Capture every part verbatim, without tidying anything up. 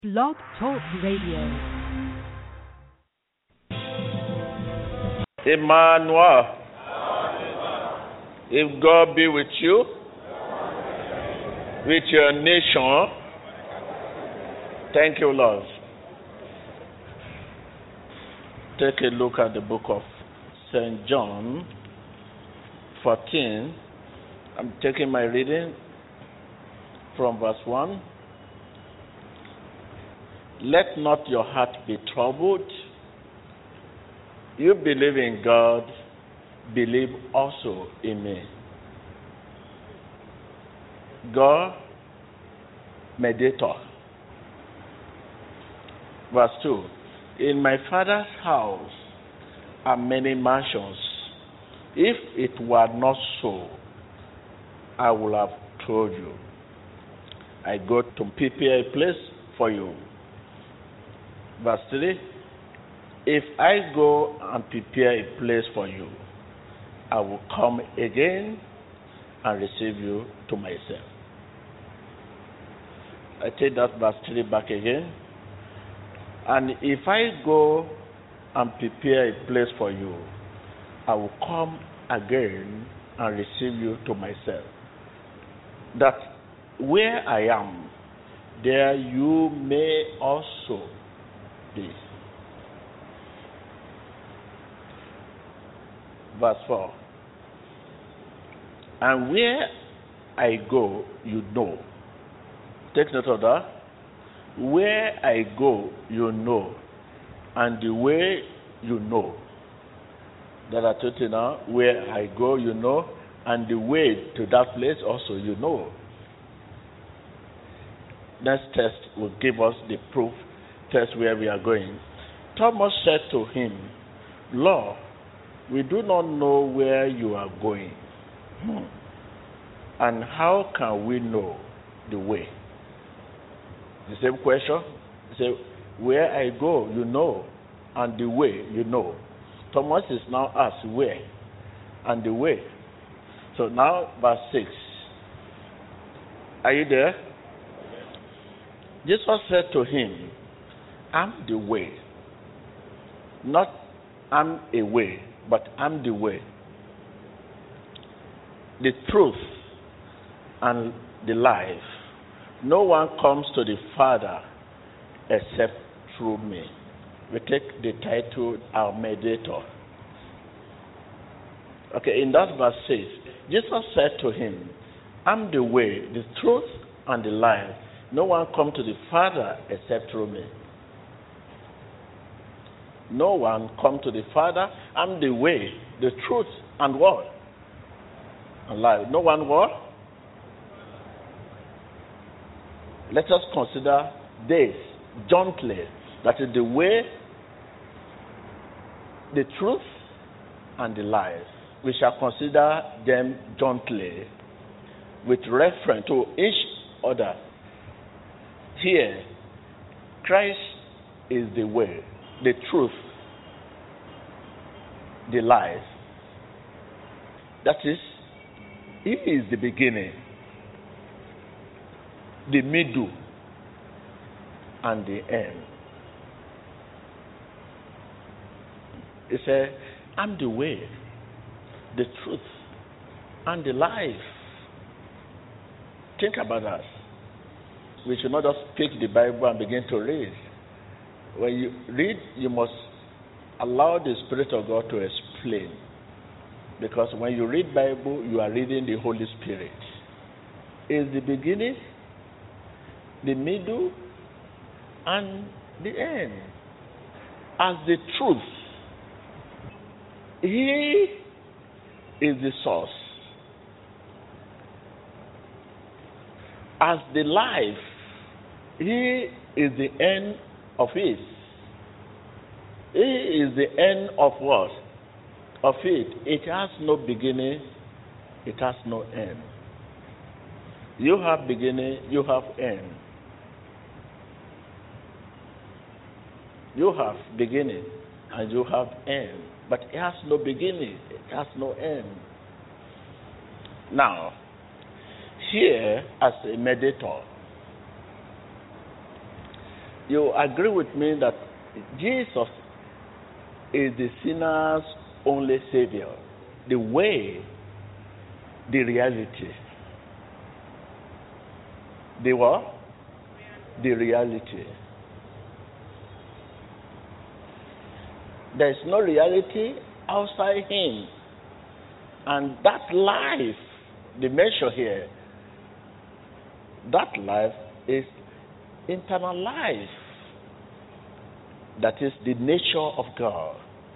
Blog Talk Radio. Emmanuel, if God be with you, with your nation, thank you, Lord. Take a look at the book of Saint John fourteen. I'm taking my reading from verse one. Let not your heart be troubled. You believe in God, believe also in me. God, mediator. Verse two. In my Father's house are many mansions. If it were not so, I would have told you. I go to prepare a place for you. Verse three. If I go and prepare a place for you, I will come again and receive you to myself. I take that verse three back again. And if I go and prepare a place for you, I will come again and receive you to myself. That where I am, there you may also be. Verse four. And where I go, you know. Take note of that. Where I go, you know. And the way, you know. That I told you now. Where I go, you know. And the way to that place also, you know. Next test will give us the proof test where we are going. Thomas said to him, Lord, we do not know where you are going. Hmm. And how can we know the way? The same question. He said, where I go, you know, and the way, you know. Thomas is now asked where and the way. So now, verse six. Are you there? Jesus said to him, I'm the way. Not I'm a way, but I'm the way. The truth and the life. No one comes to the Father except through me. We take the title, Our Mediator. Okay, in that verse six, Jesus said to him, I'm the way, the truth, and the life. No one comes to the Father except through me. No one comes to the Father. I'm the way, the truth, and what? And life. No one what? Let us consider this jointly. That is the way, the truth, and the life. We shall consider them jointly with reference to each other. Here, Christ is the way, the truth, the life. That is, He is the beginning, the middle, and the end. He said, I'm the way, the truth, and the life. Think about that. We should not just pick the Bible and begin to read. When you read, you must allow the Spirit of God to explain. Because when you read Bible, you are reading the Holy Spirit. Is the beginning, the middle, and the end. As the truth, He is the source. As the life, He is the end of it. He is the end of what? Of it. It has no beginning, it has no end. You have beginning, you have end. You have beginning and you have end. But it has no beginning, it has no end. Now, here as a mediator, you agree with me that Jesus is the sinner's only Savior, the way, the reality. The what? The reality. There is no reality outside Him. And that life, the measure here, that life is eternal life. That is the nature of God.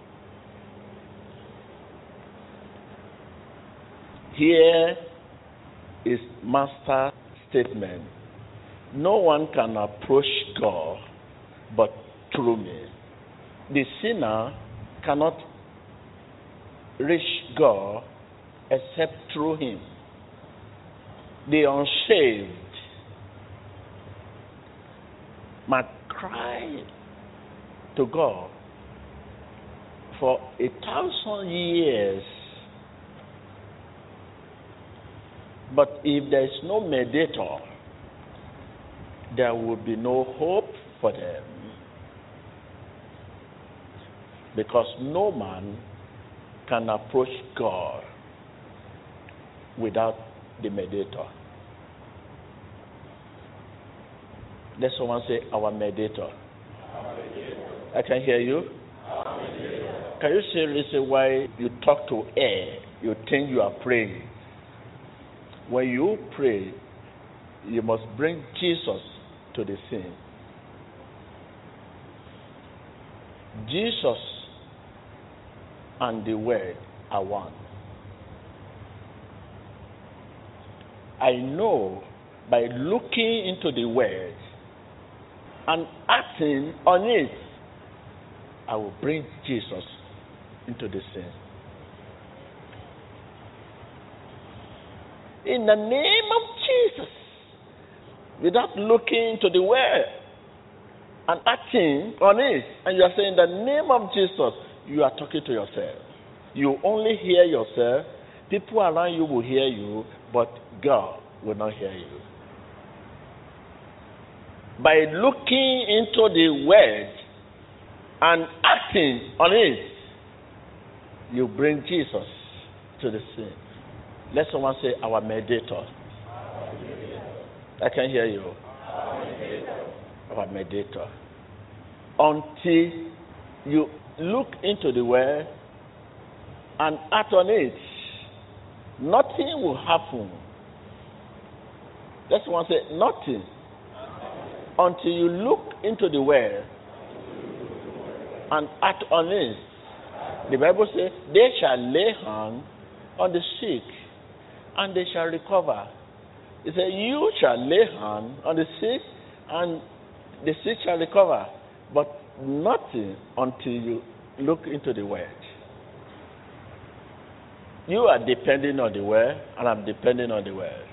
Here is master statement. No one can approach God but through me. The sinner cannot reach God except through Him. The unsaved must cry to God for a thousand years. But if there is no mediator, there will be no hope for them. Because no man can approach God without the mediator. Let someone say, our mediator. Our mediator. I can hear you. Our mediator. Can you say reason why you talk to air, you think you are praying? When you pray, you must bring Jesus to the scene. Jesus and the Word are one. I know by looking into the Word and acting on it, I will bring Jesus into the scene. In the name of Jesus, without looking into the Word and acting on it, and you are saying, in the name of Jesus, you are talking to yourself. You only hear yourself. People around you will hear you, but God will not hear you. By looking into the Word and acting on it, you bring Jesus to the scene. Let someone say, our mediator. Our mediator. I can hear you. Our mediator. Our mediator. Until you look into the Word and act on it, nothing will happen. Let someone say, nothing. Until you look into the Word and act on it. The Bible says, they shall lay hands on the sick and they shall recover. It says, you shall lay hands on the sick and the sick shall recover. But nothing until you look into the Word. You are depending on the Word, and I'm depending on the Word.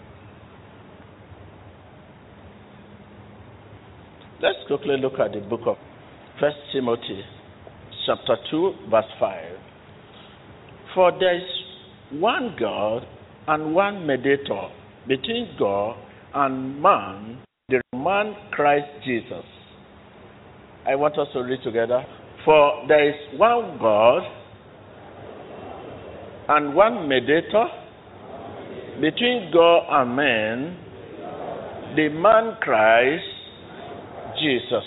Let's quickly look at the book of First Timothy, chapter two, verse five. For there is one God and one mediator between God and man, the man Christ Jesus. I want us to read together. For there is one God and one mediator between God and man, the man Christ Jesus.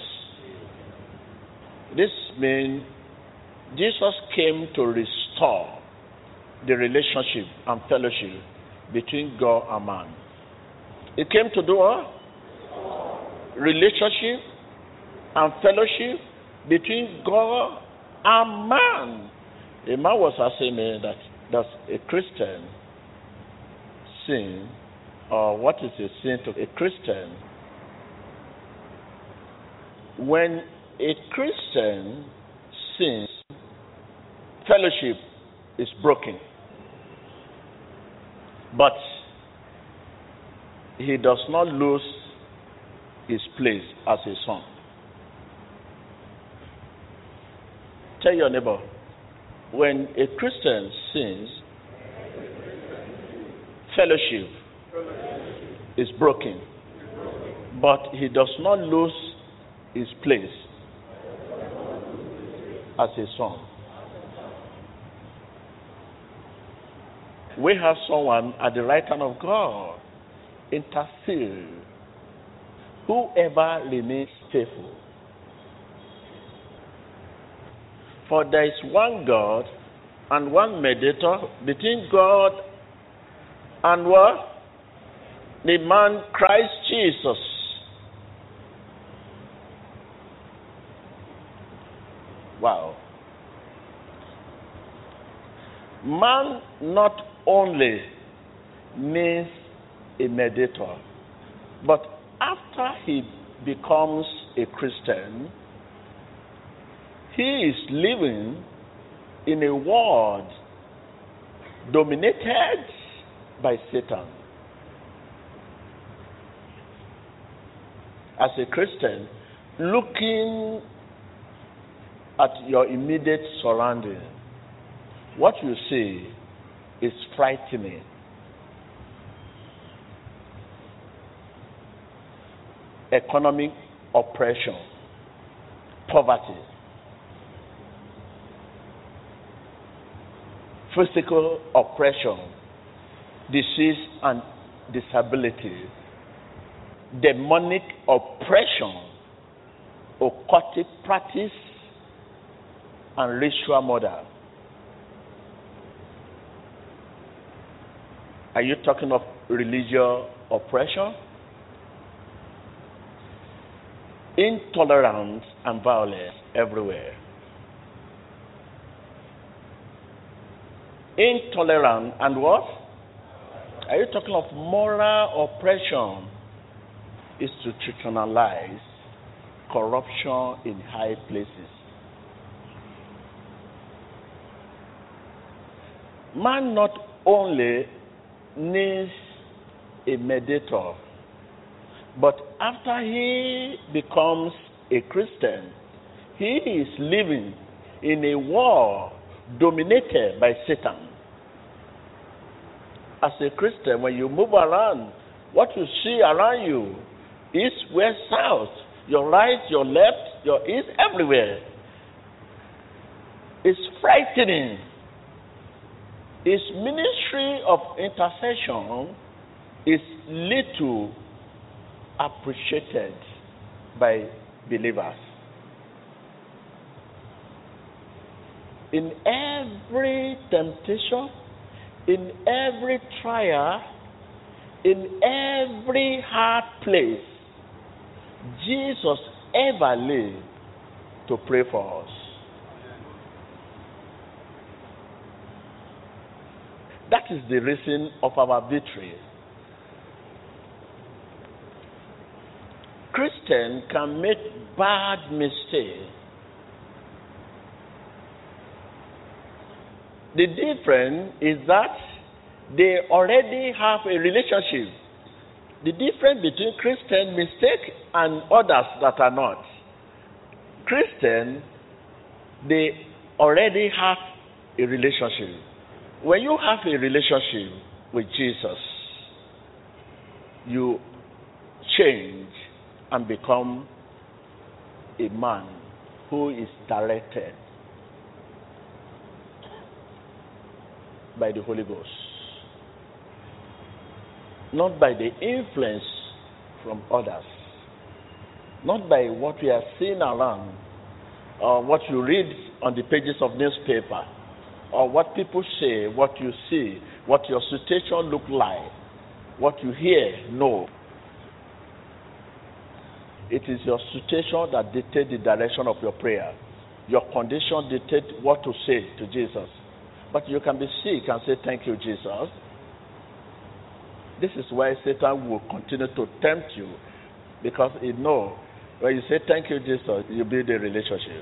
This means Jesus came to restore the relationship and fellowship between God and man. He came to do what? Relationship and fellowship between God and man. A man was asking me that does a Christian sin, or what is a sin to a Christian? When a Christian sins, fellowship is broken. But he does not lose his place as a son. Tell your neighbor, when a Christian sins, fellowship is broken. But he does not lose his place as a son. We have someone at the right hand of God, intercede. Whoever remains faithful. For there is one God and one mediator between God and what? The man Christ Jesus. Wow. Man not only needs a mediator, but after he becomes a Christian, he is living in a world dominated by Satan. As a Christian, looking at your immediate surrounding, what you see is frightening. Economic oppression, poverty, physical oppression, disease and disability, demonic oppression, occultic practice, and ritual murder. Are you talking of religious oppression? Intolerance and violence everywhere. Intolerance and what? Are you talking of moral oppression? Institutionalized corruption in high places. Man not only needs a mediator, but after he becomes a Christian, he is living in a world dominated by Satan. As a Christian, when you move around, what you see around you, east, west, south, your right, your left, your east, everywhere, is frightening. His ministry of intercession is little appreciated by believers. In every temptation, in every trial, in every hard place, Jesus ever lived to pray for us. That is the reason of our victory. Christians can make bad mistakes. The difference is that they already have a relationship. The difference between Christian mistake and others that are not. Christians, they already have a relationship. When you have a relationship with Jesus, you change and become a man who is directed by the Holy Ghost, not by the influence from others, not by what we are seeing around, or what you read on the pages of newspaper, or what people say, what you see, what your situation look like, what you hear. No. It is your situation that dictates the direction of your prayer. Your condition dictates what to say to Jesus. But you can be sick and say, thank you, Jesus. This is why Satan will continue to tempt you, because he knows when you say, thank you, Jesus, you build a relationship.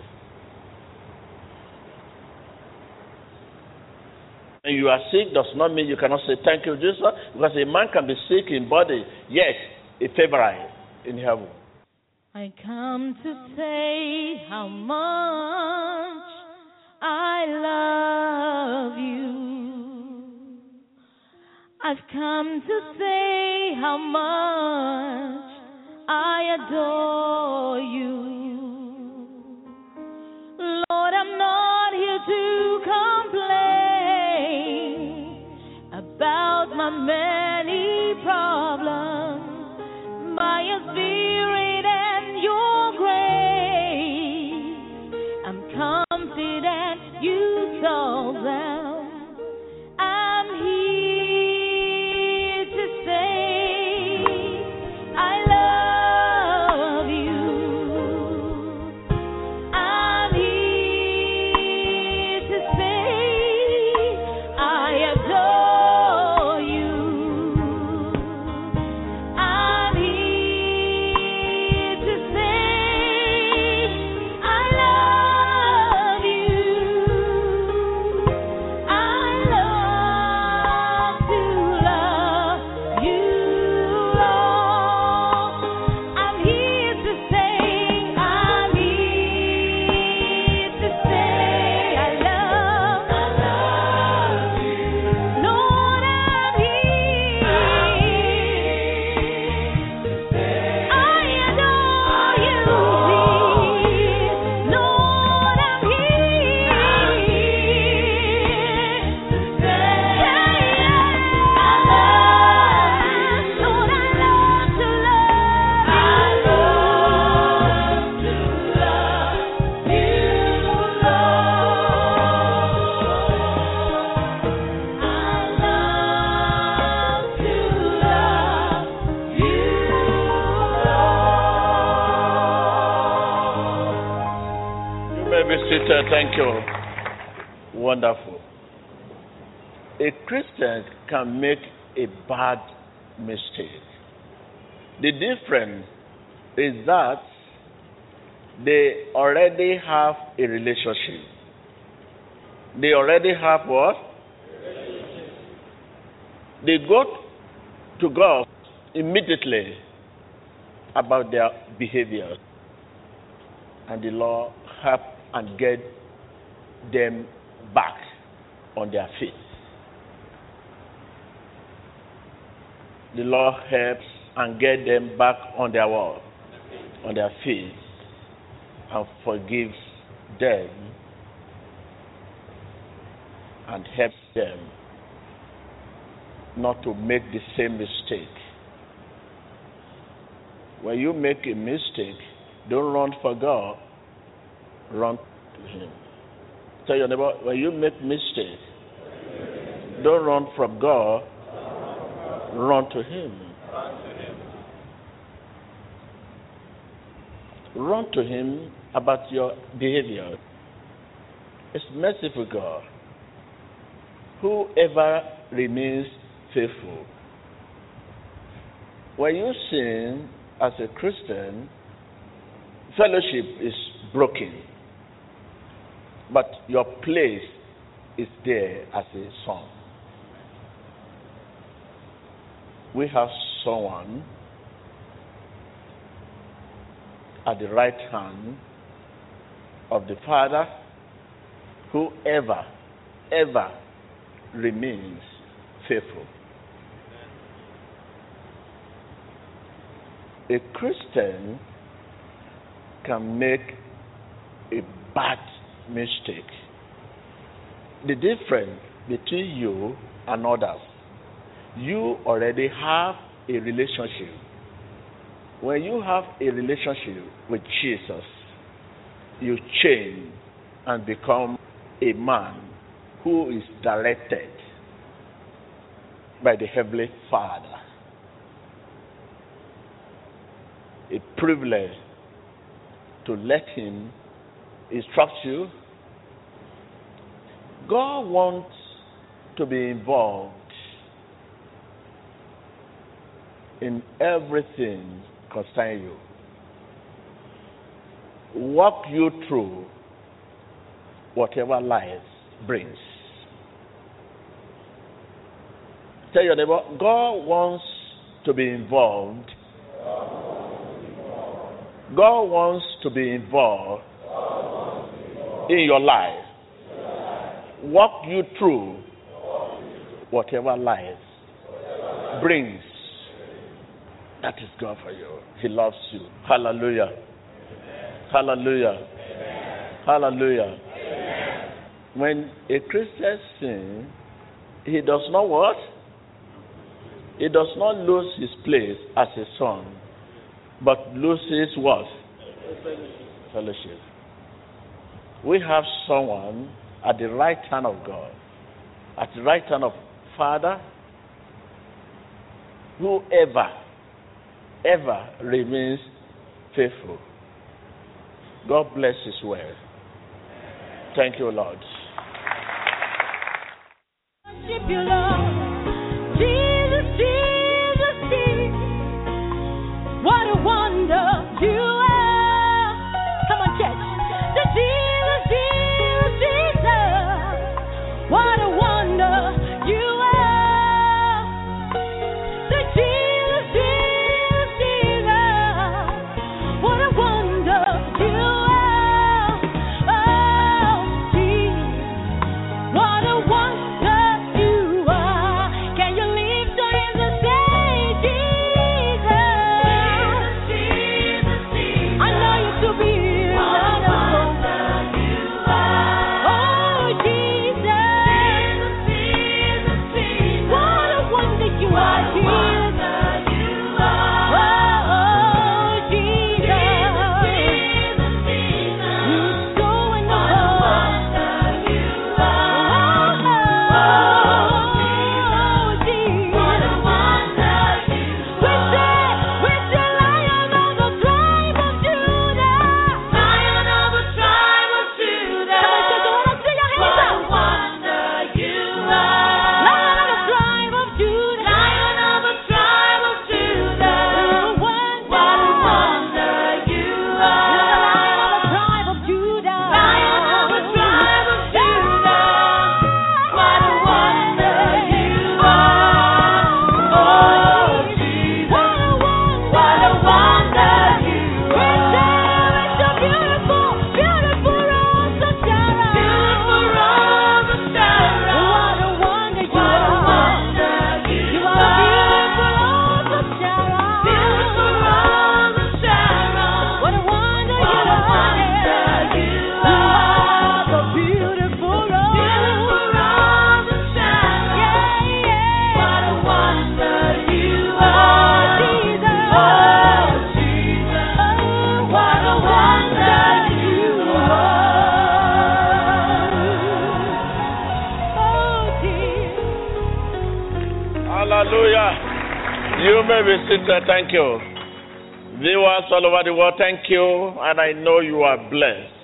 When you are sick does not mean you cannot say, thank you, Jesus, because a man can be sick in body, yet a favorite in heaven. I come to say how much I love you. I've come to say how much I adore you. may be seated. Thank you. Wonderful. A Christian can make a bad mistake. The difference is that they already have a relationship. They already have what? They go to God immediately about their behavior, and the Lord help and get them back on their feet. The Lord helps and get them back on their wall, on their feet, and forgives them and helps them not to make the same mistake. When you make a mistake, don't run for God, run to Him. Tell your neighbor, when you make mistake, don't run from God, run to Him. Run to Him about your behavior. It's merciful God. Whoever remains faithful. When you sin as a Christian, fellowship is broken, but your place is there as a son. We have someone at the right hand of the Father who ever, ever remains faithful. A Christian can make a bad mistake. The difference between you and others, you already have a relationship. When you have a relationship with Jesus, you change and become a man who is directed by the Heavenly Father. A privilege to let Him instruct you. God wants to be involved in everything concerning you. Walk you through whatever life brings. Tell your neighbor, God wants to be involved. God wants to be involved in your life. Walk you through whatever life brings. That is God for you. He loves you. Hallelujah. Hallelujah. Hallelujah. When a Christian sins, he does not what? He does not lose his place as a son, but loses what? Fellowship. We have someone at the right hand of God, at the right hand of Father, whoever, ever remains faithful. God bless His word. Thank you, Lord. Worship you, Lord. Jesus, Jesus, Jesus. What a wonder you are. Come on, church. The Jesus, Jesus, Jesus. What a wonder you are. The Jesus, Jesus, Jesus. What a wonder you are. Oh, Jesus. What a wonder you are. may be seated. Thank you. Viewers all over the world, thank you. And I know you are blessed.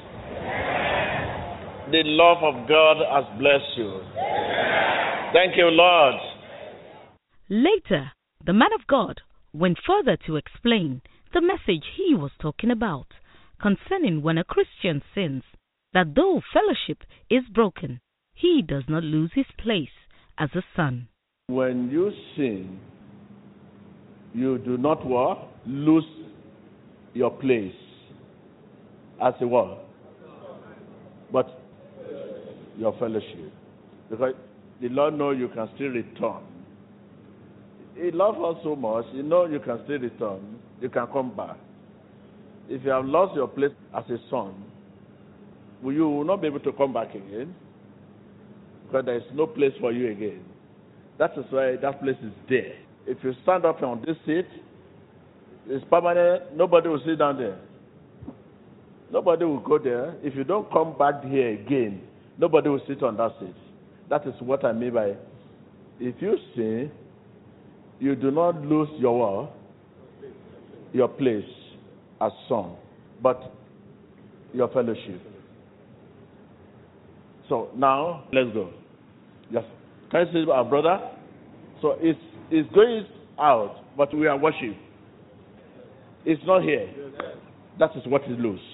The love of God has blessed you. Thank you, Lord. Later, the man of God went further to explain the message he was talking about concerning when a Christian sins, that though fellowship is broken, he does not lose his place as a son. When you sin, you do not what? Lose your place as a what? But your fellowship. Because the Lord knows you can still return. He loves us so much, you know you can still return. You can come back. If you have lost your place as a son, you will not be able to come back again. Because there is no place for you again. That is why that place is there. If you stand up on this seat, it's permanent. Nobody will sit down there. Nobody will go there. If you don't come back here again, nobody will sit on that seat. That is what I mean by, if you sin, you do not lose your your place as son, but your fellowship. So now, let's go. Yes. Can you see our brother? So it's, it's going out, but we are worship. It's not here. That is what it lose.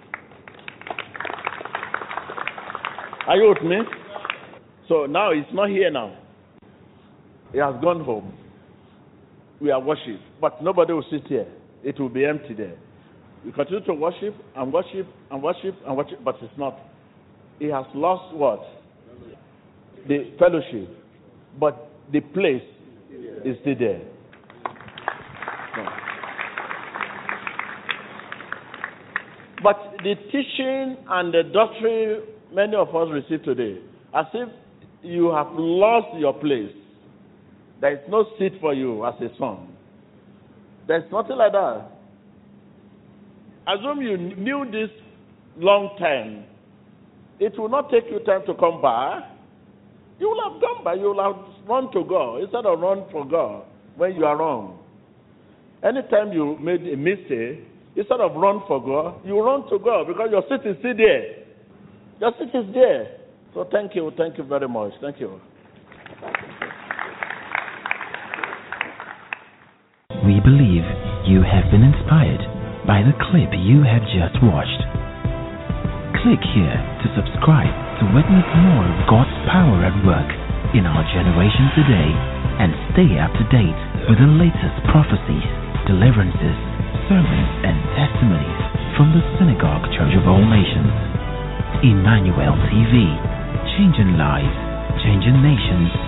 Are you with me? So now it's not here now. He has gone home. We are worship, but nobody will sit here. It will be empty there. We continue to worship and worship and worship and worship, but it's not. He has lost what? The fellowship, but the place is still there. No. But the teaching and the doctrine many of us receive today, as if you have lost your place. There is no seat for you as a son. There is nothing like that. Assume you knew this long time. It will not take you time to come back. You will have gone back. You will have run to God instead of run for God when you are wrong. Anytime you made a mistake, instead of run for God, you run to God because your seat is still there. Your seat is there. So thank you. Thank you very much. Thank you. We believe you have been inspired by the clip you have just watched. Click here to subscribe to witness more of God's power at work in our generation today and stay up to date with the latest prophecies, deliverances, sermons, and testimonies from the Synagogue Church of All Nations. Emmanuel T V, changing lives, changing nations,